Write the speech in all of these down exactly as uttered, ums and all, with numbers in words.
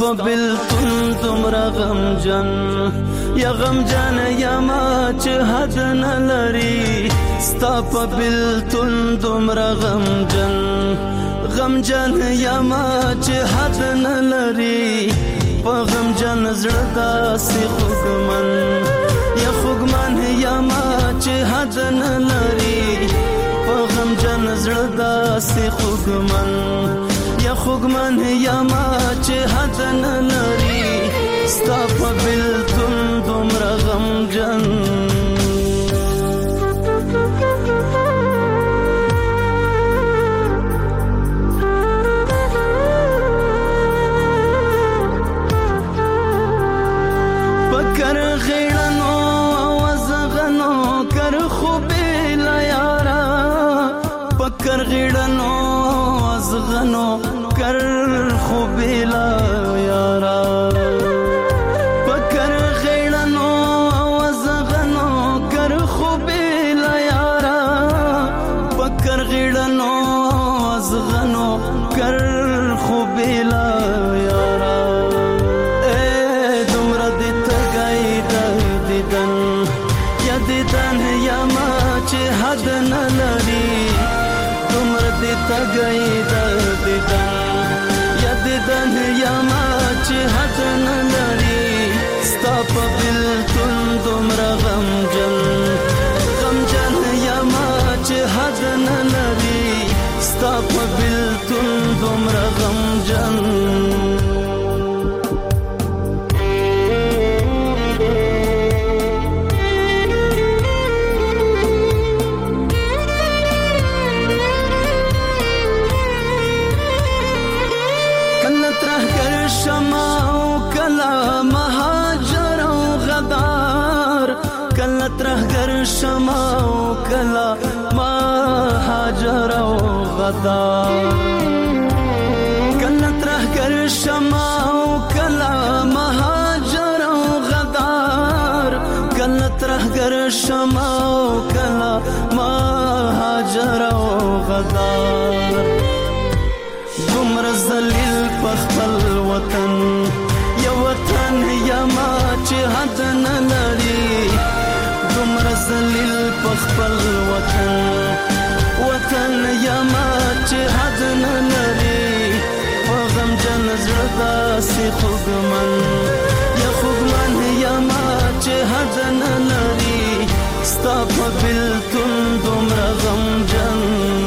په بلتون دومره غمجن یا غمجن یما چې حد نه لري ستا په بلتون دومره غمجن غمجن یما چې حد نه لري په غمجن زړه داسې خوږمن یا خوږمن یما چې حد نه لري په غمجن زړه داسې خوږمن یا خوږمن یما چې حد نه لري ستا په بلتون دومره غمجن پکر غیړنو وزغنو کر خوبې لا یارا پکر غیړنو وزغنو کر خوبې لا یارا پکر غیړنو وزغنو کر خوبې لا یارا پکر غیړنو وزغنو کر خوبې لا یارا دیدن یما چې حد نه لري دومره دې تګی د دیدن یا دیدن یما چې حد نه لري ستا په بلتون دومره غمجن غمجن یما چې حد نه لري ستا په بلتون دومره غمجن ترهګر شمع او کلا مهاجر او غدار کله ترهګر شمع او کلا مهاجر او غدار کله ترهګر شمع او کلا مهاجر او غدار دومره ذلیل په خپل وطن یو وطن یما چې حد نه لري دومره ذلیل په خپل وطن وطن یما چې حد نه لري په غمجن زړه داسې خوږمن یا خوږمن یما چې حد نه لري ستا په بلتون دومره غمجن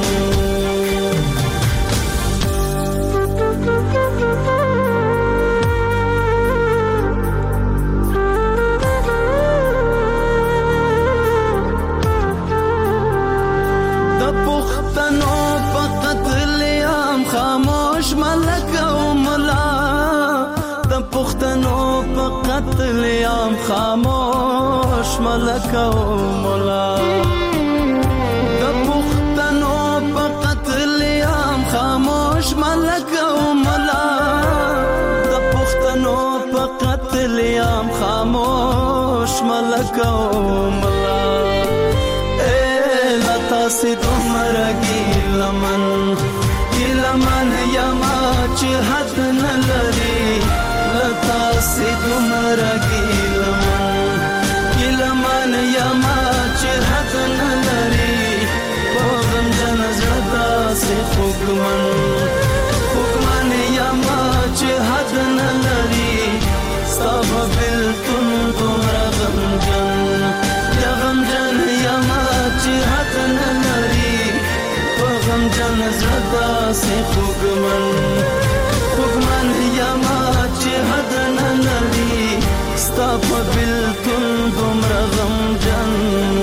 قتل یام خاموش ملک او مولا د پښتنو په قتل یام خاموش ملک او مولا د پښتنو په قتل یام خاموش ملک او مولا اے لتا سي تمہارا ګیلمن ګیلمن یما چې حد نه لري لتا سي تمہارا ګیلمن ګیلمن یما چې حد نه لري په غمجن زړه داسې خوږمن خوږمن یما چې حد نه لري ستا په بلتون دومره غمجن یا غمجن یما چې حد نه لري په غمجن زړه داسې خوږمن خوږمن یما چې حد نه لري ستا په بلتون دومره غمجن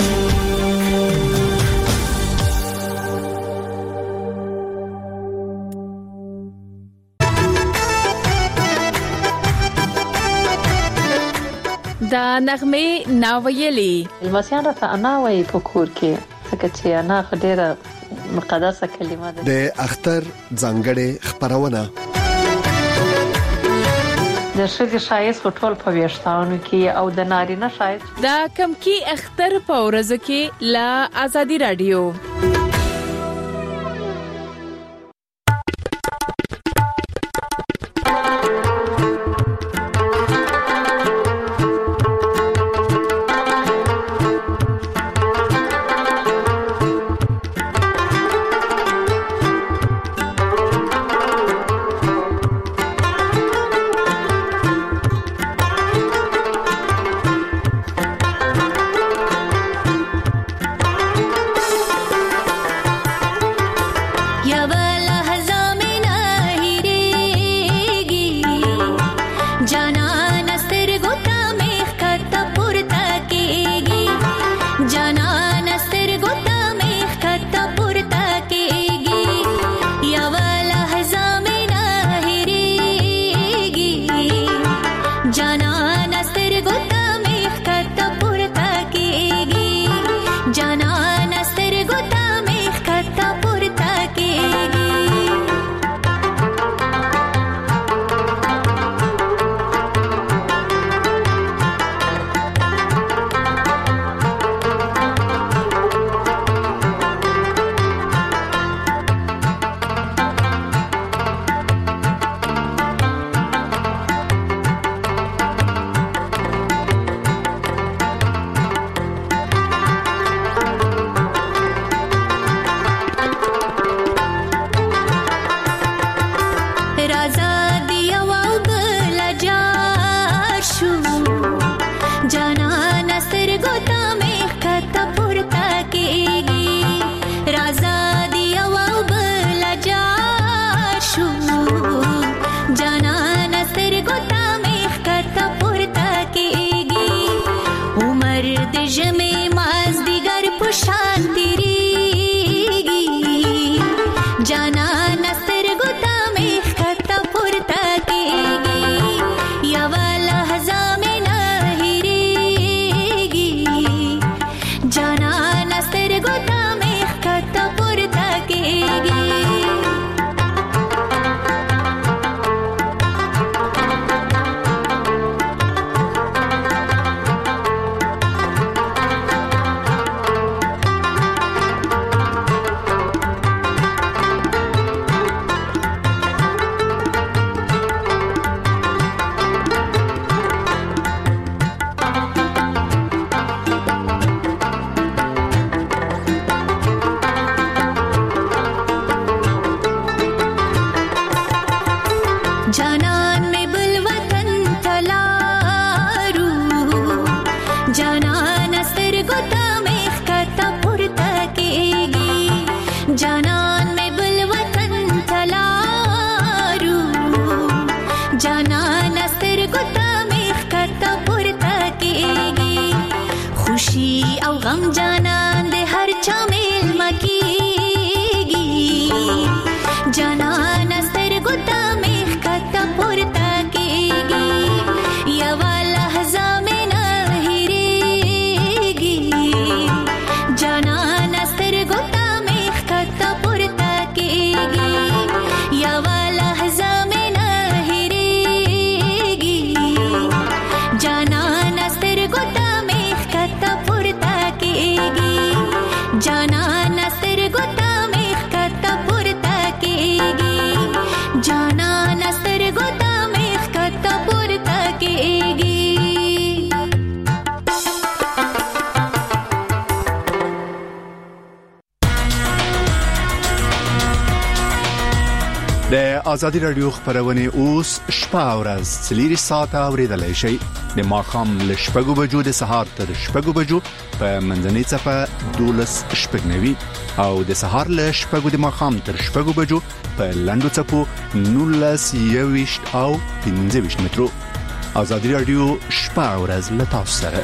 دا نغمه ناویلی المسیان راته انا وایي په کور کې ځکه چې انا ډېره مقدسه کلمه ده. د اختر ځانګړې خبرونه د ښځې ښایست په ټول په ویښتانو کې او د نارینه ښایست دا کم کې اختر په ورځ کې لا ازادي رادیو سترګو ته مې ښکته پورته کېږي خوشي او غم جانان د هر چا میلمه کېږي جانان سترګو ته مې ښکته پورته کېږي یوه لحظه مې نه هېرېږي جانان سترګو ته مې ښکته پورته کېږي یوه لحظه مې نه هېرېږي جانان سترګو ته مې ښکته پورته کېږي جانان سترګو ته مې ښکته پورته کېږي جانان سترګو ته مې ښکته پورته کېږي د ازادي رادیو خبرونه اوس شپه او ورځ څلور ساعته اوریدلای شئ د ماښام له شپږو بجو د سهار تر شپږو بجو په منځنۍ صفه دولس شپږنوي او د سهار له شپږو د ماښام تر شپږو بجو په لنډو صفو نولس یويشت او پنځه ویشت مترو. ازادي رادیو شپه او ورځ له تاسو سره.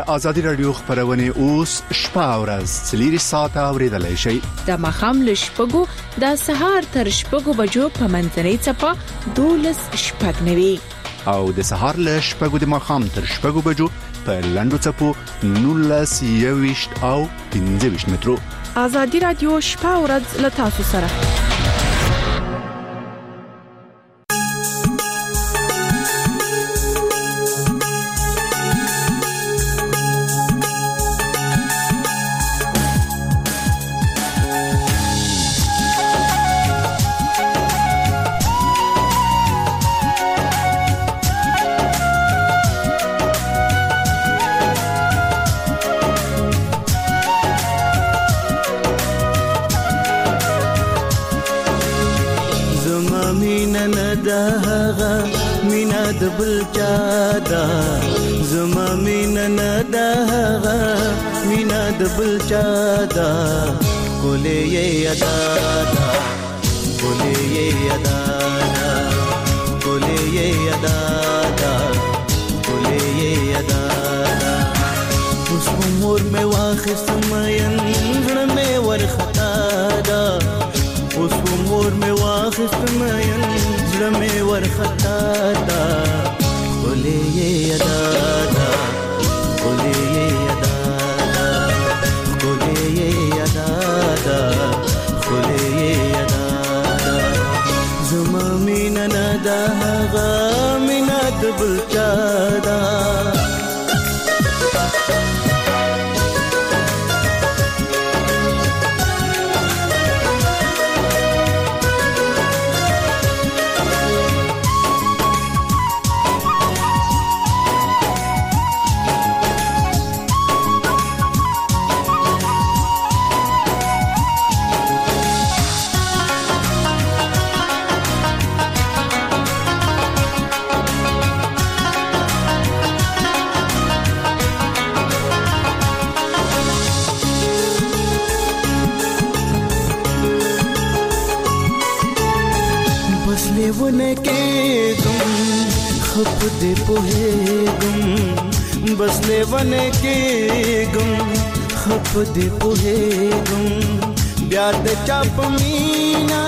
ازادي رادیو خبرونه اوس شپه او ورځ څلوري ساعته اوریدلای شئ. د مخام لشپګو د سهار تر شپګو بجو په منځنۍ چپا دولس شپږ نوي او د سهار له شپږو د مخام تر شپږو بجو په لندو چپو نولس یويشت او پنځه ویشت مترو. ازادي رادیو شپه او ورځ له تاسو سره. بل چادا زما مینا نداغا مینا دبل چادا کوله یې ادا کوله یې ادا کوله یې ادا کوله یې ادا اوس عمر مې واخست مېن زړه مې ورختا دا اوس عمر مې واخست مېن زړه مې ورختا دا کوله یې ادا کوله یې ادا کوله یې ادا کوله یې ادا زما مینا ندا غا مینا دبل چادا लेवने के गुम खप दे पोहे गुम बस लेवने के गुम खप दे पोहे गुम ब्याद चाप मीना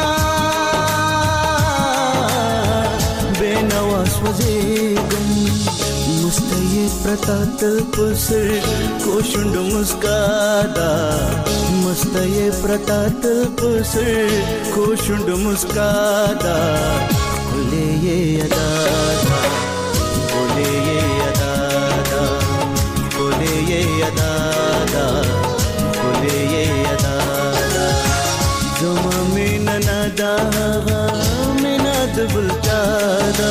बेनवास वजे गुम मुस्तये प्रतात पसर कोशुंड मुस्कादा मुस्तये प्रतात पसर कोशुंड मुस्कादा कोले ये अदा कोले ये अदा कोले ये अदा कोले ये अदा जमा में नदा में नद बुलचादा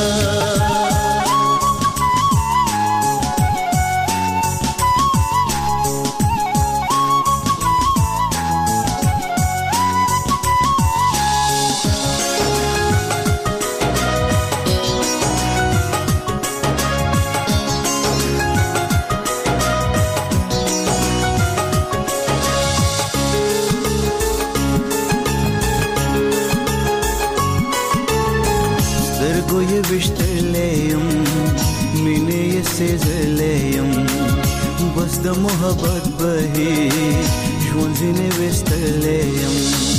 ये विश्तलेयम मिने ये सेजलेयम बस द मोहब्बत बही जोंजिने विश्तलेयम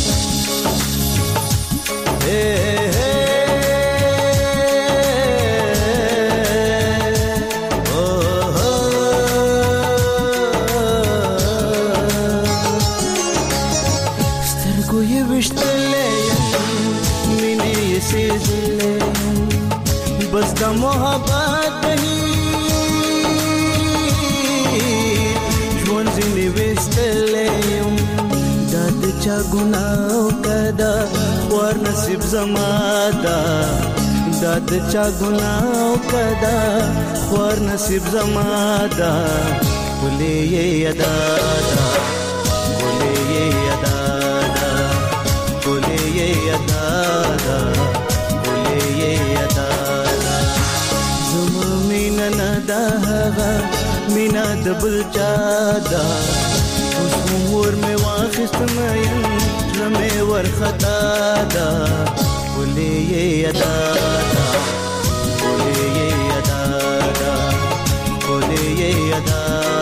हे हे ओ हो स्तर को ये विश्तलेयम मिने ये सेजलेयम बस द मोहब्बत ही जोंजिने विश्तलेयम दाद चा गुनाह कदा वर नसीब जमादा दाद चा गुनाह कदा वर नसीब जमादा बोले ये अदा बोले ये अदा बोले ये अदा बोले ये अदा زما مینا ندا غا مینا دبل چادا اوس عمر میں واخست مېن زړه ورختا دا ولې یې ادا ولې یې ادا ولې یې ادا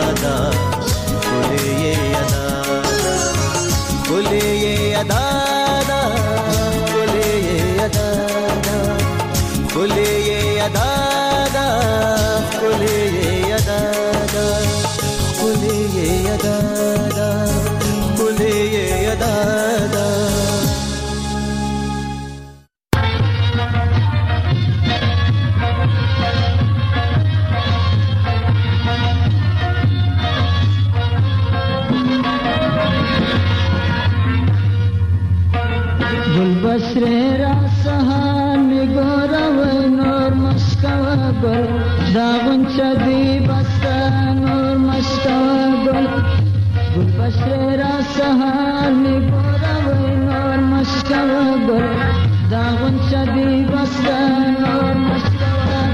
سهار میگوره و نور مشکوه گل دا غنچه دی بسته نور مشکوه گل گل بشر را سهار میگوره و نور مشکوه گل دا غنچه دی بسته نور مشکوه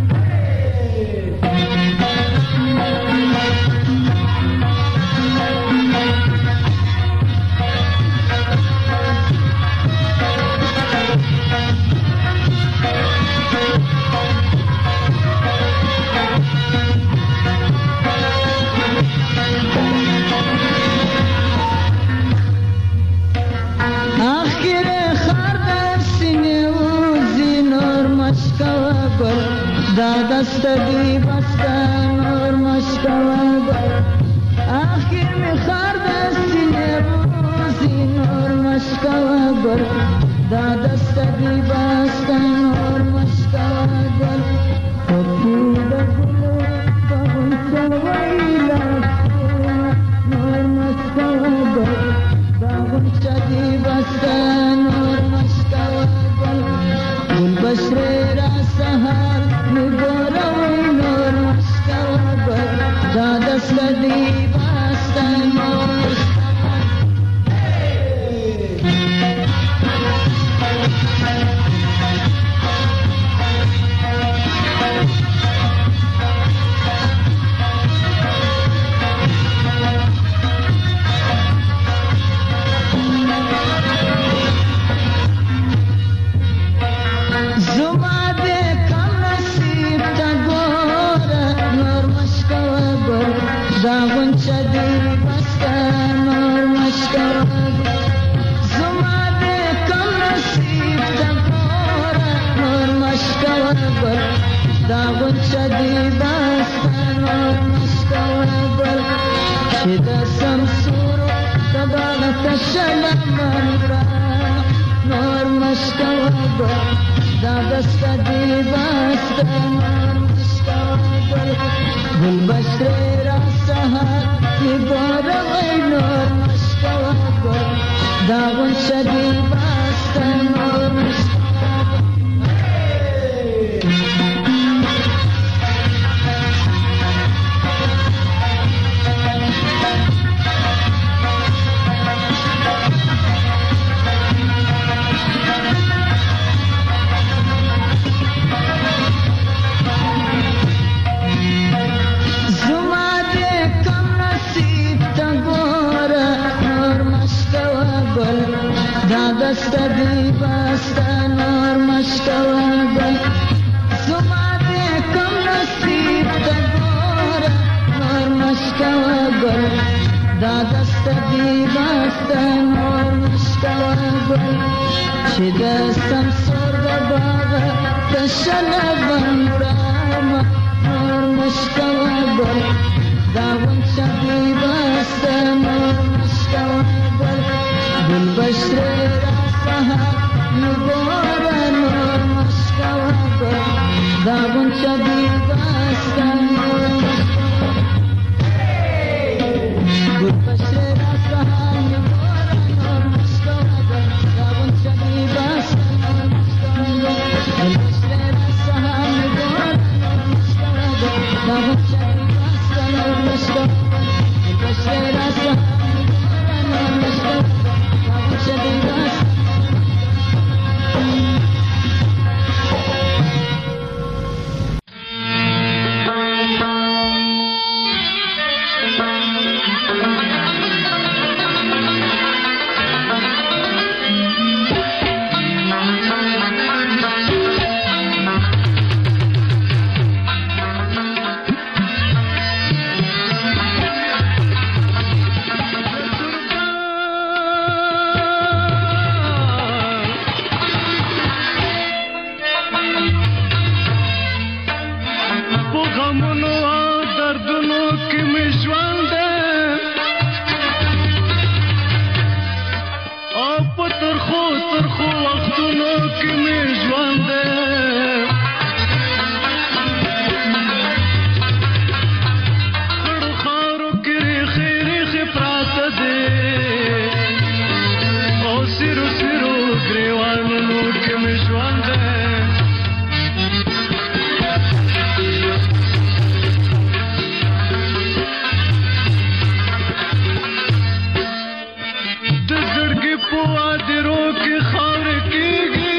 دا دست دی بسته نور مشکوه گل آخر می خار دستی روزی نور مشکوه گل دا دست دی بسته نور مشکوه گل خودی بگلو بغنچه ویلا نور مشکوه گل دا غنچه دی بسته نور مشکوه گل گل بشر را سهار میگوره و نور مشکوه گل دا دست دی بسته نور دا غنچه دی بسته نور مشکوه زما دی کم نصیب تا گوره نور مشکوه گل دا غنچه دی بسته نور مشکوه گل چې د سمسورو د باغ تشله منګره نور مشکوه گل دا دسته دی بسته نور مشکوه گل گل بشر را سهار میگوره و نور مشکوه گل دا غنچه دی بسته نور مشکوه دست دی بسته نور مشکوه گل زما دی کم نصیب تا گوره نور مشکوه گل دا دست دی بسته نور مشکوه گل چې د سمسور د باغ تشله بنګړه نور مشکوه گل دا غنچه دی بسته نور مشکوه گل گل بشر سهار میگوره نور مشکوه گل دا غنچه دی بسته نور مشکوه گل بشر سهار میگوره نور مشکوه گل دا غنچه دی بسته نور مشکوه گل بشر سهار میگوره نور مشکوه گل دا غنچه دی بسته نور مشکوه گل بشر سهار میگوره نور مشکوه دا غنچه دی بسته Siru siru grevan nur ke ژوند د زړګي په وادرو کې خاورې کېږي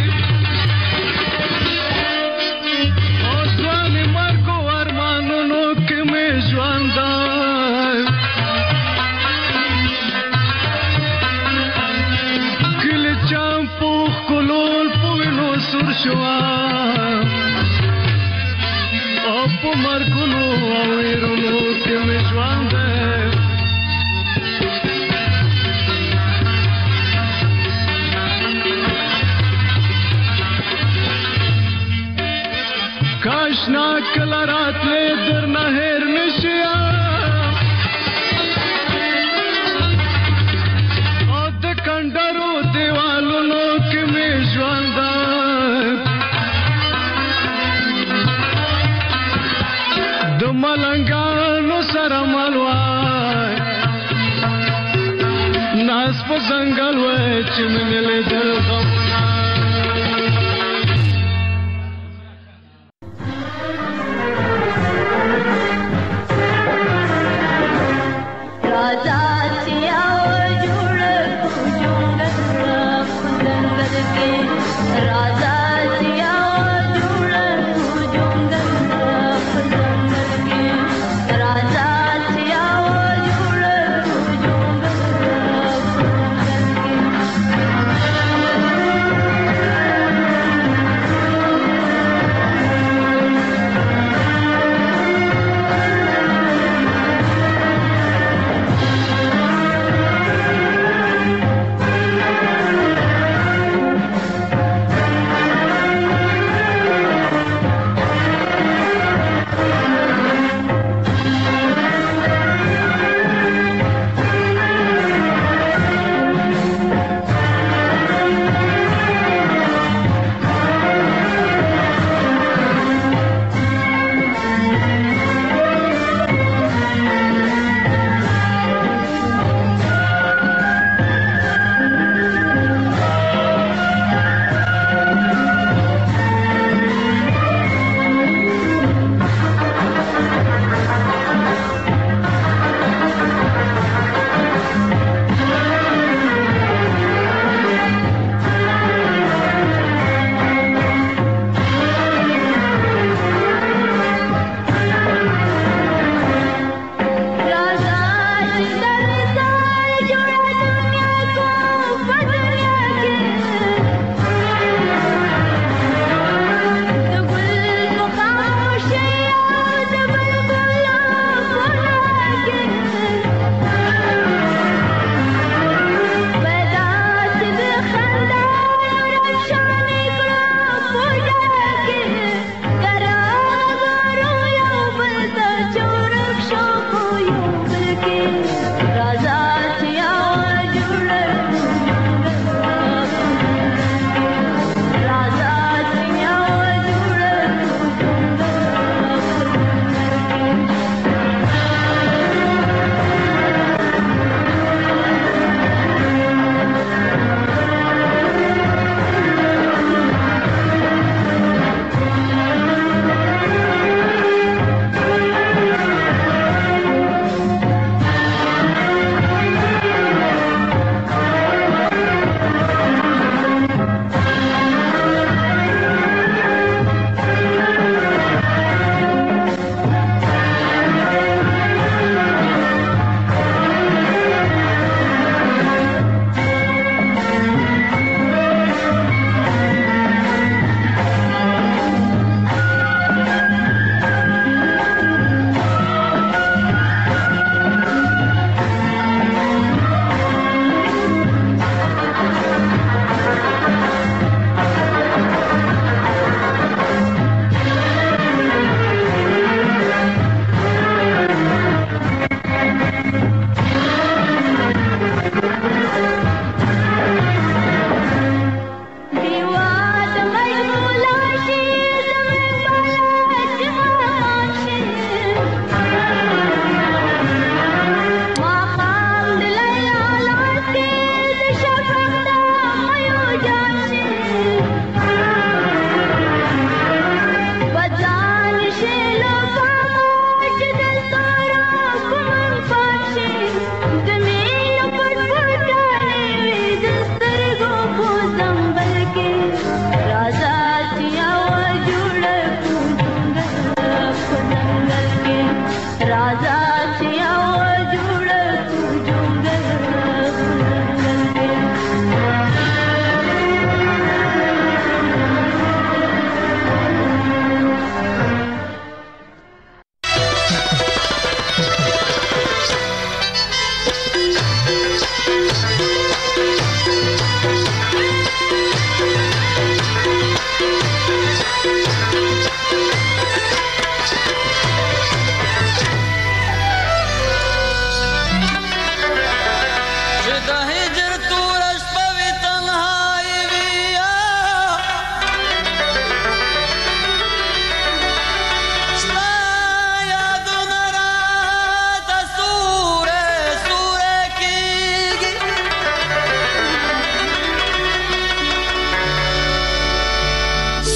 او ځوانې مرګو ارمانونو کې مې ژوند کله چمپو ښکلول په وینو سور شوه او په مرګونو او ویرونو کې مې ژوند کاشنا کله راتلې درنه هېر نشي او د کنډرو دیوالونو کې مې ژوند د ملنګانو سره مل وای ناس په ځنګل وای چې مې لیدل غمونه Raja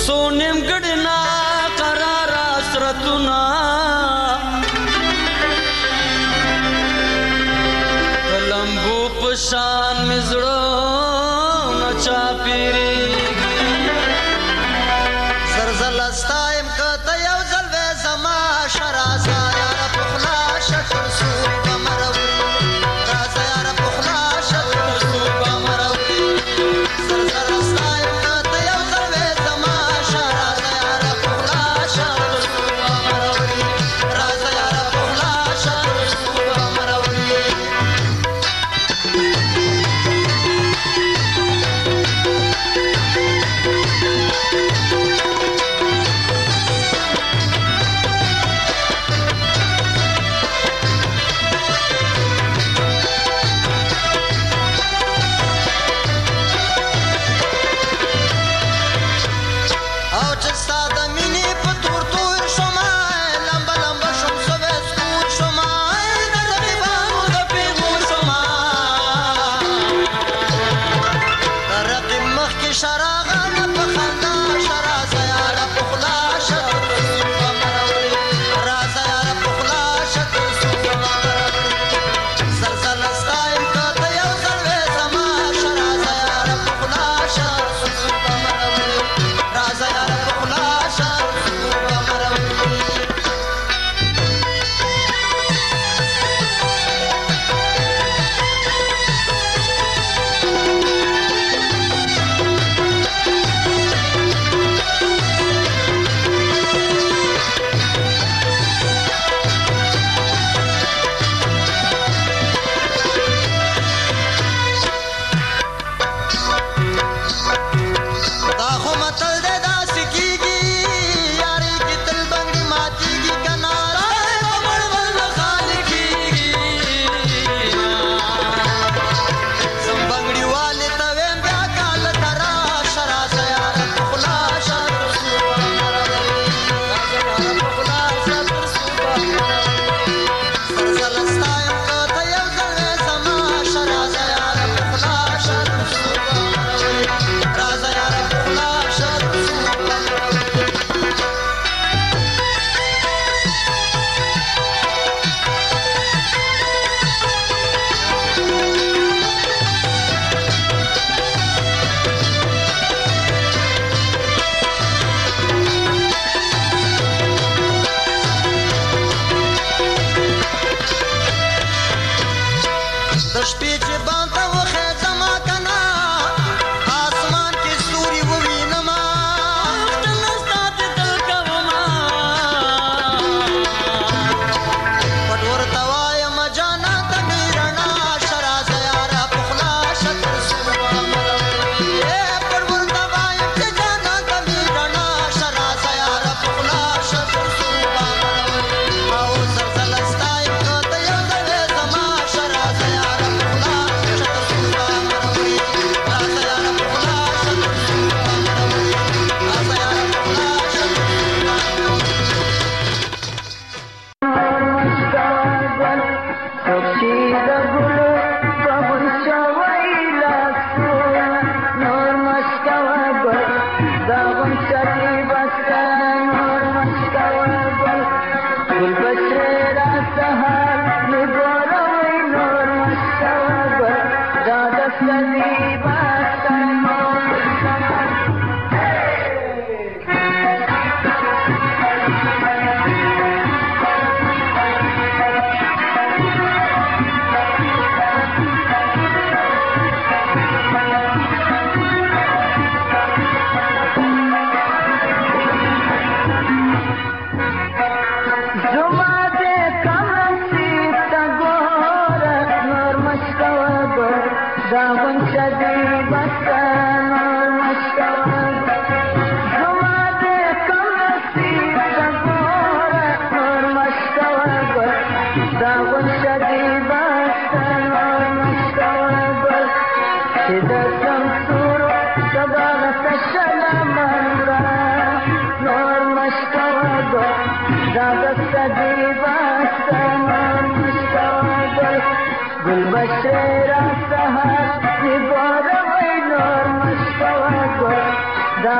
سونیم ګډنا قرار اسرتنا لمبو پشان مزړو نچا پیری زرزل استایم کته یو زلوه زما شرازا یار پخلا شکر سو بمرو رازا یار پخلا شکر سو بمرو زرزل استایم کته یو زلوه زما شرازا یار پخلا شکر سو بمرو رازا یار پخلا شکر سو بمرو That was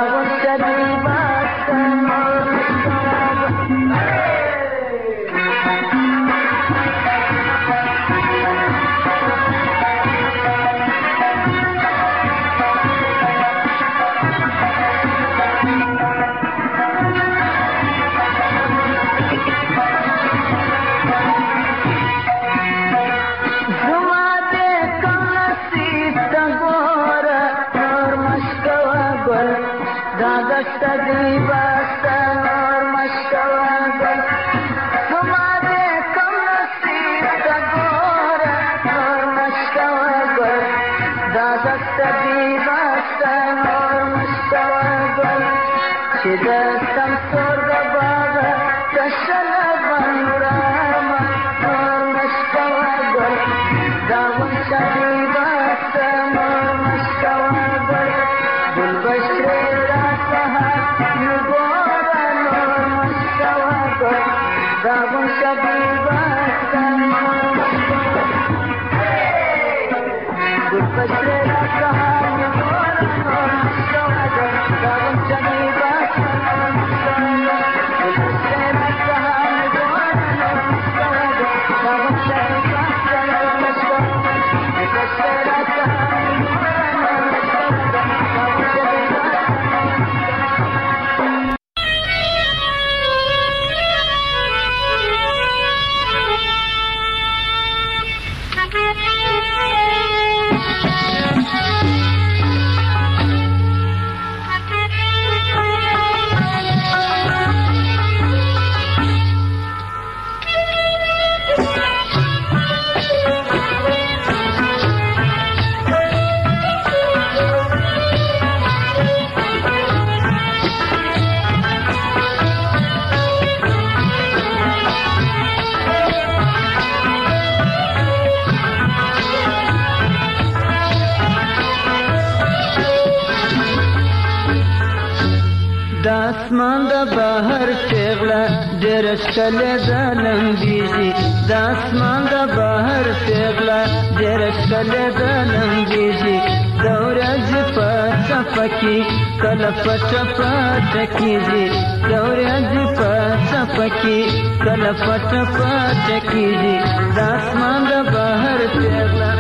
داسمان د بهر پیغله ډېر ښکلې ده لمبېږي داسمان د بهر پیغله ډېر ښکلې ده لمبېږي د ورځې په څپه کې کله پټه پټه کېږي د ورځې په څپه کې کله پټه پټه کېږي داسمان د بهر پیغله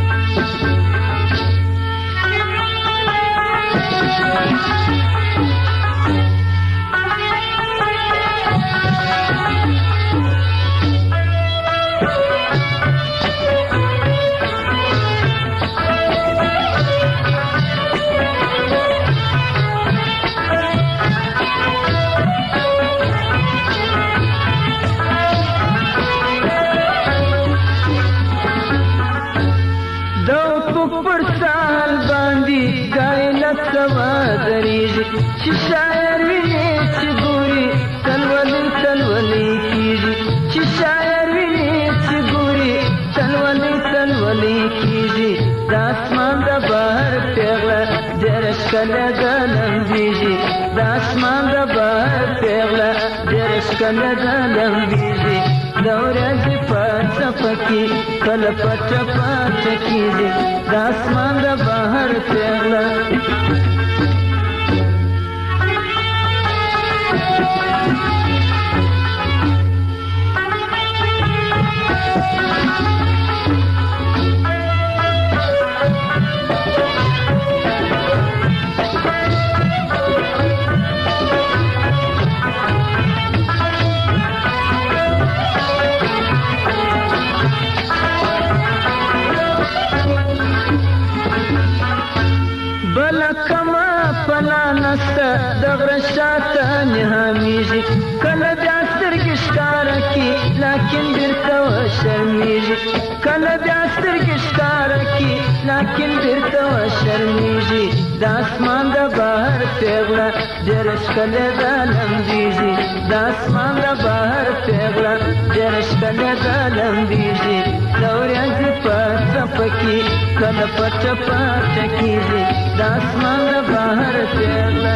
چې شاعر ویني چې ګوري تلولي تلولي کېږي چې شاعر ویني چې ګوري تلولي تلولي کېږي د اسمان د بهر پیغله ډېره ښکلې ده لمبېږي د اسمان د بهر پیغله ډېره ښکلې ده لمبېږي د ورځې په څپه کې کله پټه پټه کېږي د اسمان د بهر پیغله د غره شاته نهامیږي کله بیا سترګې ښکاره کړي لاکن بېرته وشرمېږي کله بیا سترګې ښکاره کړي لاکن بېرته وشرمېږي د اسمان د بهر پیغله ډېره ښکلې ده لمبېږي د اسمان د بهر پیغله ډېره ښکلې ده لمبېږي د ورځې په څپه کې کله پټه پټه کېږي د اسمان د بهر پیغله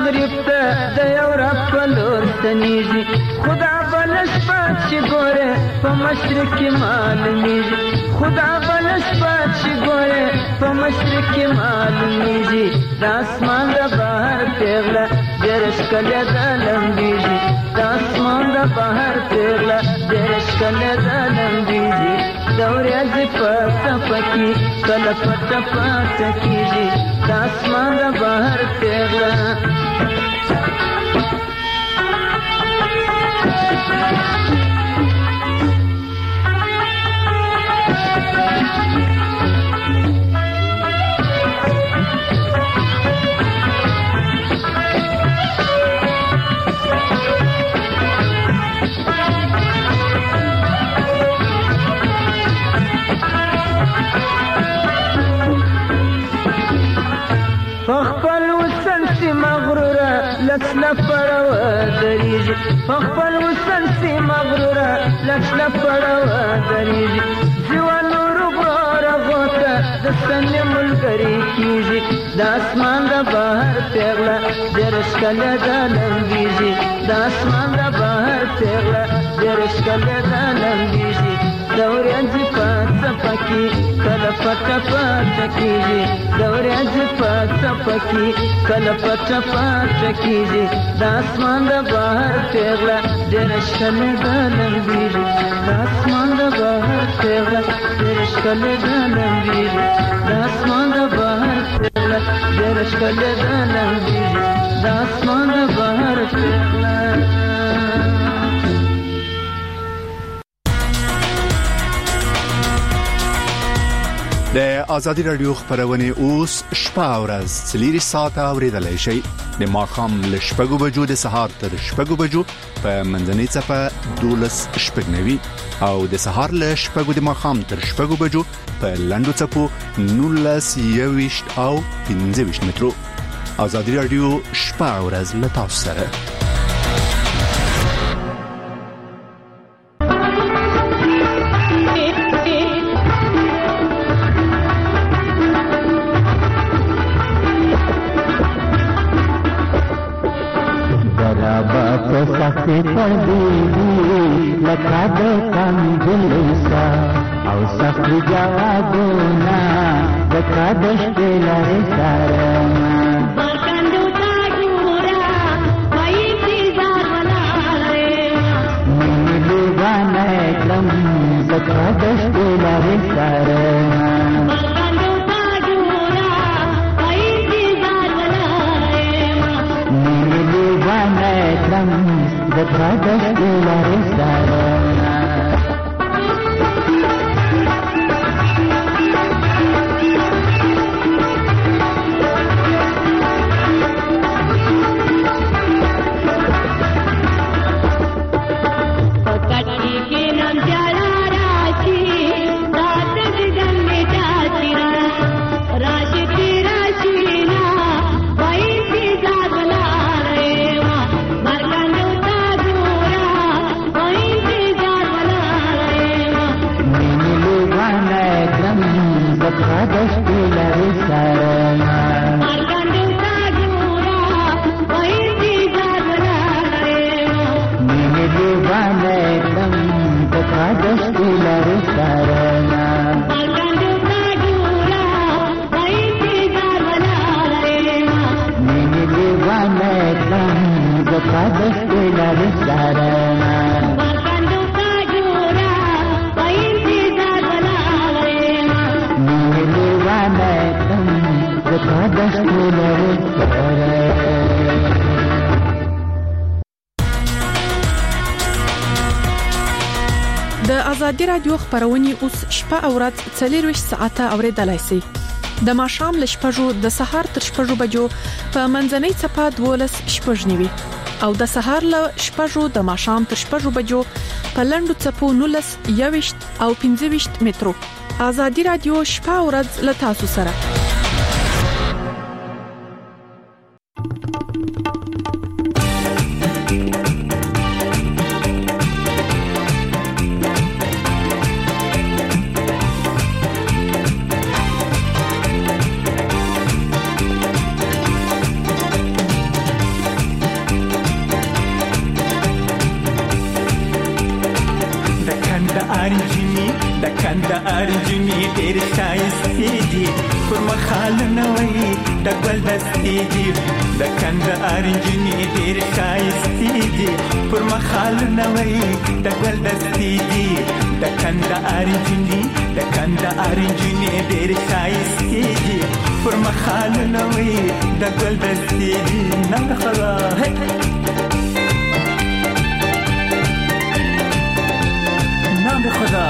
مغرب ته د یو رب په لور ستنېږي خدا بله شپه چې ګورې په مشرق کې معلومېږي خدا بله شپه چې ګورې په مشرق کې معلومېږي د اسمان د بهر پیغله ډېره ښکلې ده لمبېږي د اسمان د بهر پیغله ډېره ښکلې ده لمبېږي د ورځې په څپه کې کله پټه پټه کېږي د اسمان د بهر پیغله فخپل وسن سی مغروره لسله پړوه درېږي فخپل وسن سی مغروره لسله پړوه درېږي ځوان نورو غورغو ته د سنې ملګري کېږي د اسمان د بهر پیغله ډېره ښکلې ده لمبېږي د اسمان د بهر پیغله ډېره ښکلې ده لمبېږي د ورځې په څپه کې کله پټه پټه کېږي د ورځې په څپه کې کله پټه پټه کېږي د اسمان د بهر پیغله ډېره ښکلې ده لمبېږي د اسمان د بهر پیغله ډېره ښکلې ده لمبېږي د اسمان د بهر پیغله ډېره ښکلې ده لمبېږي د اسمان د بهر پیغله د ازادي رادیو خبرونه اوس شپه او ورځ څلور ساعته اوریدلای شئ د ماښام له شپږو بجو د سهار تر شپږو بجو په منځنۍ صفه دولس شپږنوي او د سهار له شپږو د ماښام تر شپږو بجو په لنډو صفو نولس یويشت او پنځه ویشت مترو. ازادي رادیو شپه او ورځ له تاسو سره. سخت پردی لکه د کمجلسا او سخت جوابونه لکه د شپې لارې سره برکندو تا جوړه وای انتظار ولاړې مې لیوانه کلم لکه د شپې لارې سره the brothers de la Resarona pakati ke nam jala rachi raat digan mein jaatira rachi tera china vai intizar bana rahe wa barkando Kadаш dilari sarana margandu tajura vai intizar bana mene divane kam kadаш dilari sarana margandu tajura vai intizar bana mene divane kam kadаш dilari sarana د ازادي رادیو خبرونه اوس شپه او ورځ څلور ساعته اوریدلای شئ د ماښام له شپږو د سهار تر شپږو بجو په منځنۍ صفه دولس شپږنوي او د سهار له شپږو د ماښام تر شپږو بجو په لنډو صفو نولس یويشت او پنځه ویشت مترو. ازادي رادیو شپه او ورځ له تاسو سره. کندهار جنې ډېر ښایستې دي پر مخالونه وایي د ګل دستې دي د کندهار جنې ډېر ښایستې دي پر مخالونه وایي د ګل دستې دي د کندهار جنې د کندهار جنې ډېر ښایستې دي پر مخالونه وایي د ګل دستې دي نه خلا نام خدا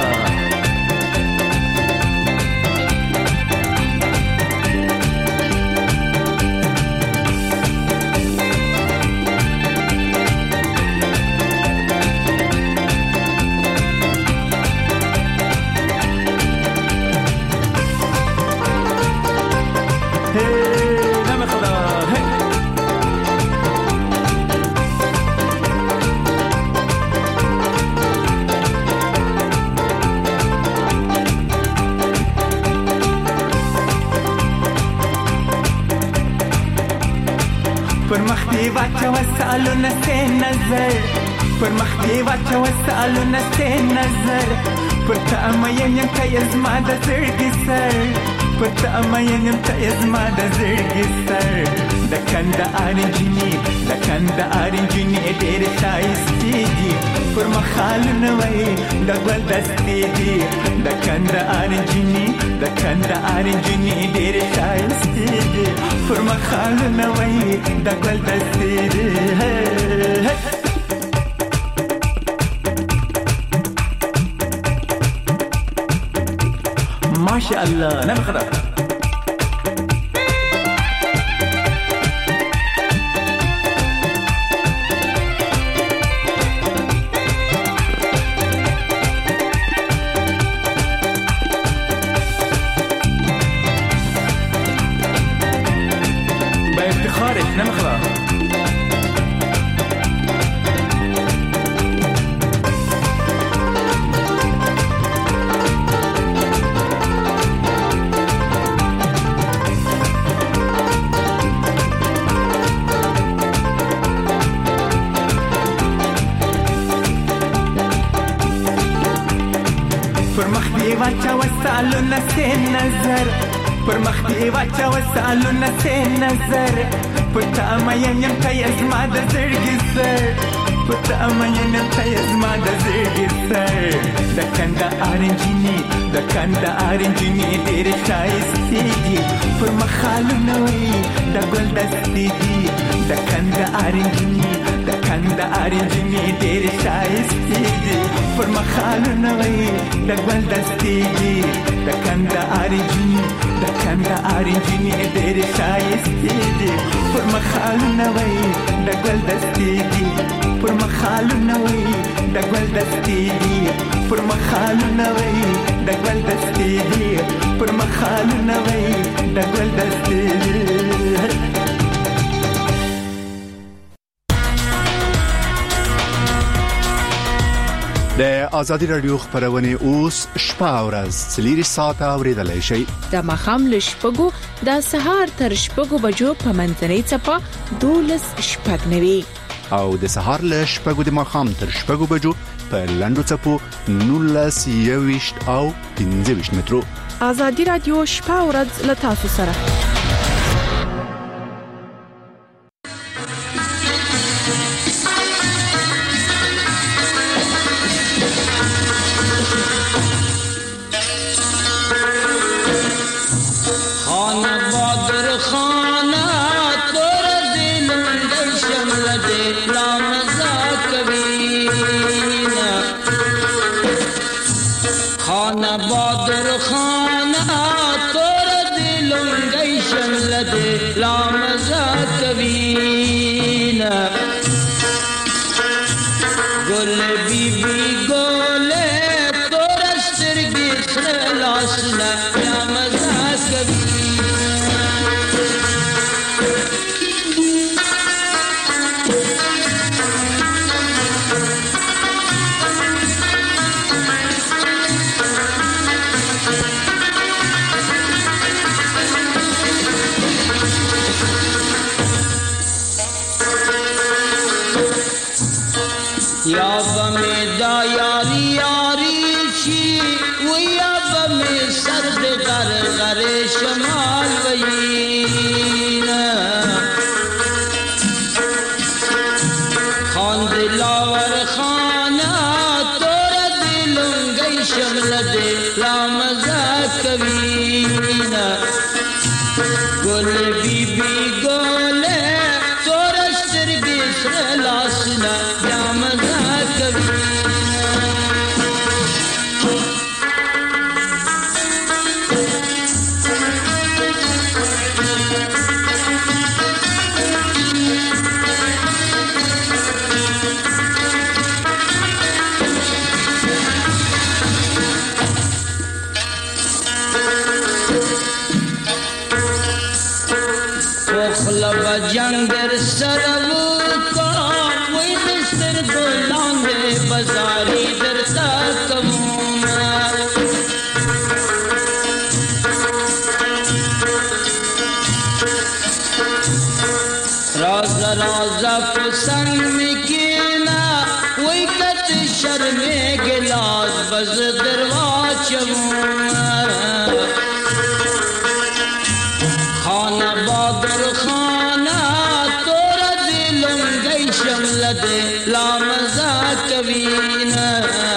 پر مخ دی واچو سالونه سه نظر پر مخ دی واچو سالونه سه نظر پر تا مې یم ته ازما د زړګي سر پر تا مې یم ته ازما د زړګي سر د کندهار جنې د کندهار جنې ډېر ښایستې دي پر مخالونه وایي د ګل دستې دي د کندهار جنې د کندهار جنې ډېر ښایستې دي پر مخالونه وایي د ګل دستې دي ماشاء الله نعم خلاص بافتخارك نعم خلاص پر مخ دی واچو سالونه سه نظر پر مخ دی واچو سالونه سه نظر پر تا مې یم ته ازما د زړګي سر پر تا مې یم ته ازما د زړګي سر د کندهار جنې د کندهار جنې ډېر ښایستې دي پر مخالونه وایي د ګل دستې دي د کندهار جنې د کندهار جنې ډېر ښایستې دي پر مخالونه وایي د ګل دستې دي د کندهار جنې د کندهار جنې ډېر ښایستې دي پر مخالونه وایي د ګل دستې دي پر مخالونه وایي د ګل دستې دي پر مخالونه وایي د ګل دستې دي پر مخالونه وایي د ګل دستې دي د ازادي رادیو خبرونه اوس شپه او ورځ څلور ساعته اوریدلای شئ د مخام لشپګو د سهار تر شپګو بجو په منځنۍ چپا دولس شپږ نوي او د سهار لشپګو د مخام تر شپګو بجو په لندو چپو نولس یويشت او پنځه ویشت مترو ازادي رادیو شپه او ورځ له تاسو سره یا بمیدا یاری یاری چی ویا دلاور خانه تور دلنګي شمل دې لا مزه کوي نه ګل بي بي ګل تور سترګې سره لاسنا یا مزه کوي جنگ در سرو کا وی دستر گلان دے بزاری در تاکمونا راز رازا پسنگ مکینا وی کت شرم گلاس بز درواچمونا خانہ بادر خانہ تورا دلنگی شمل دے لا مزا کوینا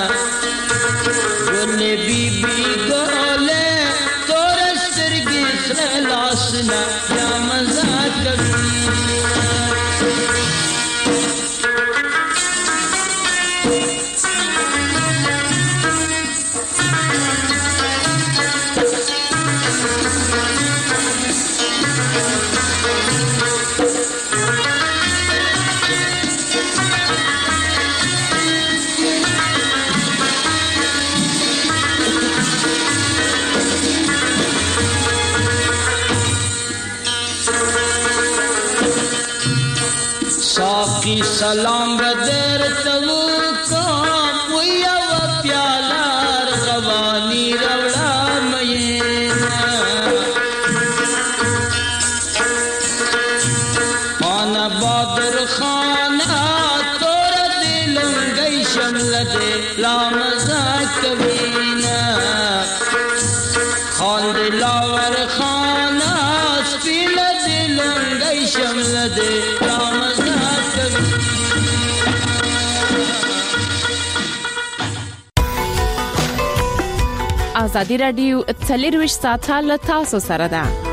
گل بی بی گولے تورا سرگی سر لاسنا یا مزا کوینا साकी सलाम बदर तवो काम वया व प्याला रवानी रवड़ा मयेना खाना बदर खाना तोरा दिलंगई शमल दे ला मजा कवीना खान दिलावर खाना स्पील दिलंगई शमल दे ला मजा ازادي رادیو څلور ویشت ساعته له تاسو سره ده.